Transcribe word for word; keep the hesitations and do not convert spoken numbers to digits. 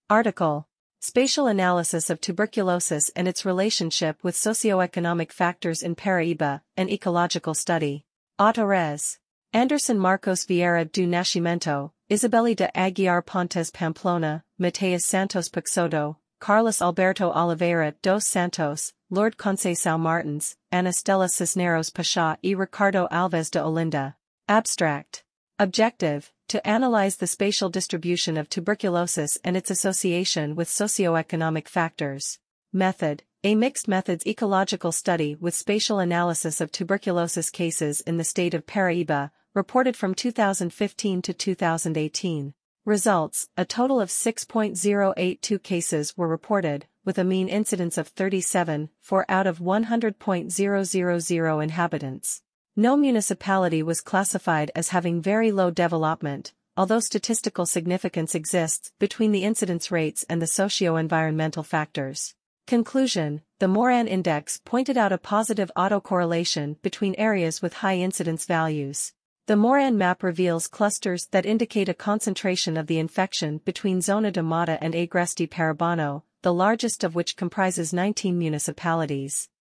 Article: Spatial Analysis of Tuberculosis and its Relationship with Socioeconomic Factors in Paraíba, an Ecological Study. Autores. Anderson Marcos Vieira do Nascimento, Isabeli de Aguiar Pontes Pamplona, Mateus Santos Peixoto, Carlos Alberto Oliveira dos Santos, Lord Conceição Martins, Ana Stella Cisneros Pachá e Ricardo Alves de Olinda. Abstract. Objective: to analyze the spatial distribution of tuberculosis and its association with socioeconomic factors. Method: a mixed methods ecological study with spatial analysis of tuberculosis cases in the state of Paraíba, reported from two thousand fifteen to two thousand eighteen. Results: a total of six point zero eight two cases were reported, with a mean incidence of thirty-seven, four out of one hundred point zero zero zero inhabitants. No municipality was classified as having very low development, although statistical significance exists between the incidence rates and the socio-environmental factors. Conclusion: the Moran Index pointed out a positive autocorrelation between areas with high incidence values. The Moran map reveals clusters that indicate a concentration of the infection between Zona da Mata and Agreste Paraibano, the largest of which comprises nineteen municipalities.